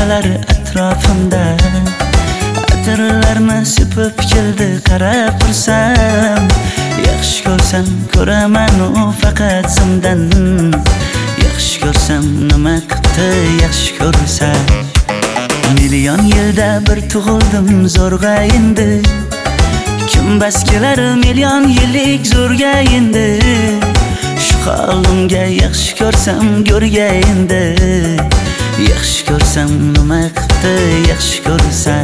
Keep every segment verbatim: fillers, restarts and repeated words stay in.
shabbalar atrofimda, atirlarni sepib keldi qarab tursam. Yaxshi ko'rsam ko'raman u faqat simdan, yaxshi ko'rsam nima qildi yaxshi ko'rsa. Million yilda bir tug'ildim zo'rg'a endi, kim bas kelar million yillik zo'rga endi. Shu holimga yaxshi ko'rsam go'rga endi, yaxshi ko'rsam nima qildi yaxshi ko'rsa.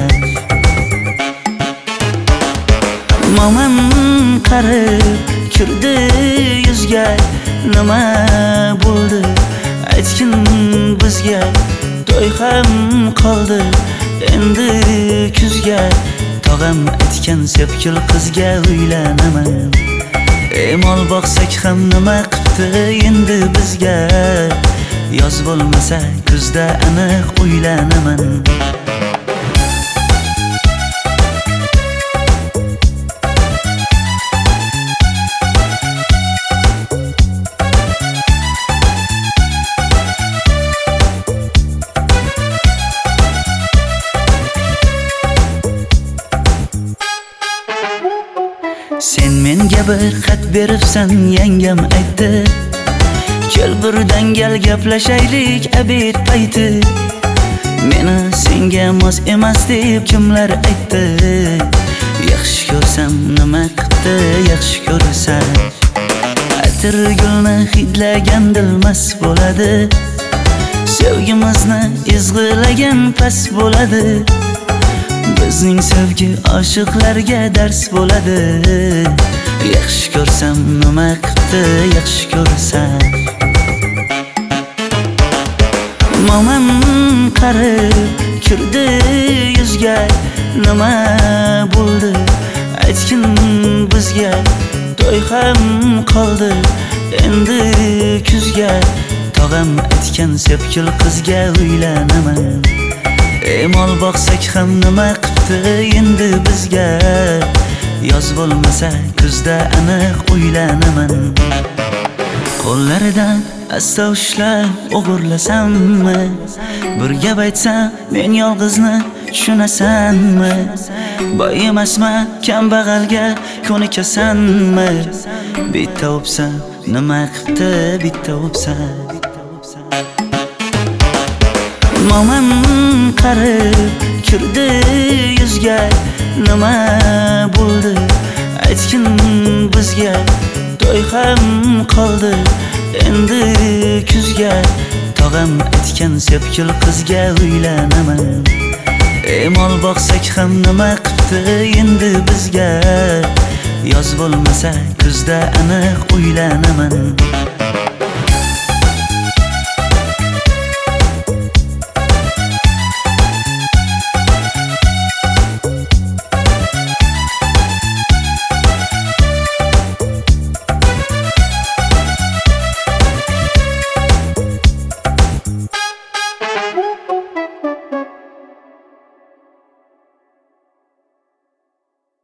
Momam qarib kirdi yuzga, nima bo'ldi aytgin bizga. To'y ham qoldi endi kuzga, tog'am aytgan sepkil qizga uylanaman. Emol boqsak ham nima qildi endi bizga, yoz bo'lmasa kuzda aniq uylanaman. Sen menga bir xat beribsan, yangam aytdi, kel birdan gal gaplashaylik abid payti. Meni senga mos emas deb kimlar aytdi, yaxshi ko'rsam nima qildi yaxshi ko'rsa. Atir gulni hidlagan dilmas bo'ladi, sevgimizni izg'ilagan pas bo'ladi. Bizning sevgi oshiqlarga dars bo'ladi, yaxshi ko'rsam nima qildi yaxshi ko'rsa. Momam qarib kirdi yuzga, nima bo'ldi aytgin bizga. To'y ham qoldi endi kuzga, tog'am aytgan sepkil qizga uylanaman. Emol boqsak ham nima qildi endi bizga, yoz bo'lmasa kuzda aniq uylanaman. Qo'llaridan asta ushlab o'g'irlasammi, bir gap aytsam men yolg'izni tushunasanmi? Boy emasman kambag'alga ko'nikasanmi? Bitta o'psa nima qildi bitta o'psa. Momam qarib kirdi yuzga, nima bo'ldi aytgin bizga. To'y ham qoldi endi kuzga, tog'am aytgan sepkil qizga uylanaman. Emol boqsak ham nima qildi endi bizga, yoz bo'lmasa kuzda aniq uylanaman.